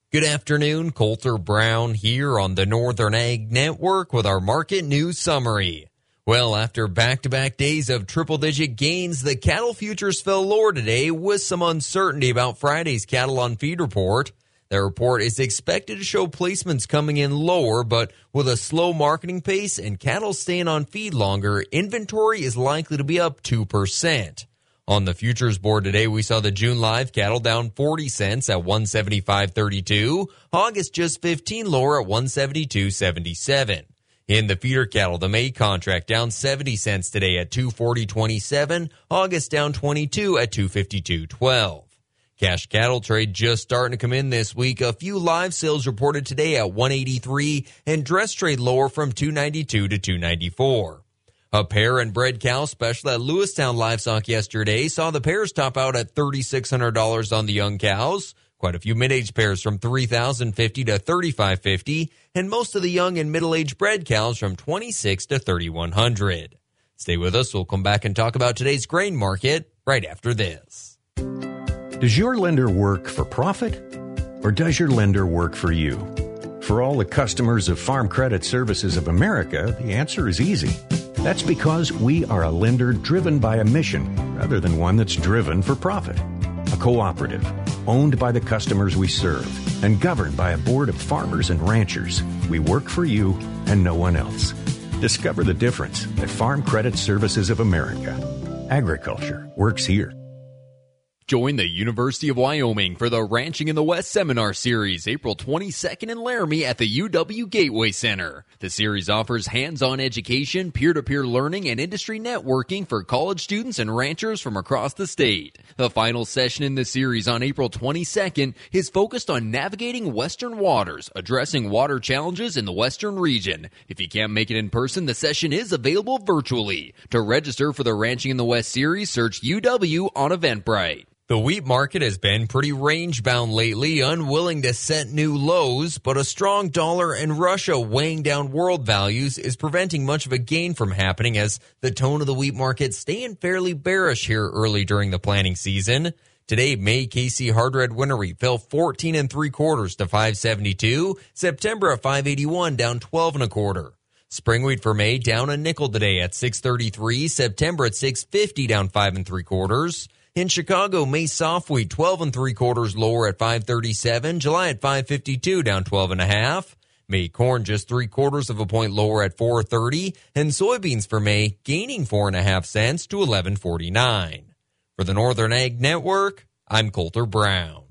Good afternoon, Colter Brown here on the Northern Ag Network with our market news summary. Well, after back-to-back days of triple-digit gains, the cattle futures fell lower today with some uncertainty about Friday's cattle on feed report. The report is expected to show placements coming in lower, but with a slow marketing pace and cattle staying on feed longer, inventory is likely to be up 2%. On the futures board today, we saw the June live cattle down 40 cents at 175.32. August just 15 lower at 172.77. In the feeder cattle, the May contract down 70 cents today at 240.27. August down 22 at 252.12. Cash cattle trade just starting to come in this week. A few live sales reported today at 183 and dress trade lower from 292 to 294. A pair and bred cow special at Lewistown Livestock yesterday saw the pairs top out at $3,600 on the young cows. Quite a few mid-age pairs from $3,050 to $3,550, and most of the young and middle-aged bred cows from $2,600 to $3,100. Stay with us. We'll come back and talk about today's grain market right after this. Does your lender work for profit, or does your lender work for you? For all the customers of Farm Credit Services of America, the answer is easy. That's because we are a lender driven by a mission rather than one that's driven for profit. A cooperative, owned by the customers we serve and governed by a board of farmers and ranchers. We work for you and no one else. Discover the difference at Farm Credit Services of America. Agriculture works here. Join the University of Wyoming for the Ranching in the West Seminar Series, April 22nd in Laramie at the UW Gateway Center. The series offers hands-on education, peer-to-peer learning, and industry networking for college students and ranchers from across the state. The final session in the series on April 22nd is focused on navigating Western waters, addressing water challenges in the Western region. If you can't make it in person, the session is available virtually. To register for the Ranching in the West series, search UW on Eventbrite. The wheat market has been pretty range-bound lately, unwilling to set new lows, but a strong dollar and Russia weighing down world values is preventing much of a gain from happening as the tone of the wheat market staying fairly bearish here early during the planting season. Today, May KC hard red winter wheat fell 14 3/4 to 572. September at 581, down 12 1/4. Spring wheat for May down a nickel today at 633. September at 650, down 5 3/4. In Chicago, May soft wheat 12 3/4 lower at 537. July at 552, down 12 1/2. May corn just 3/4 of a point lower at 430. And soybeans for May gaining 4 1/2 cents to 11.49. For the Northern Ag Network, I'm Colter Brown.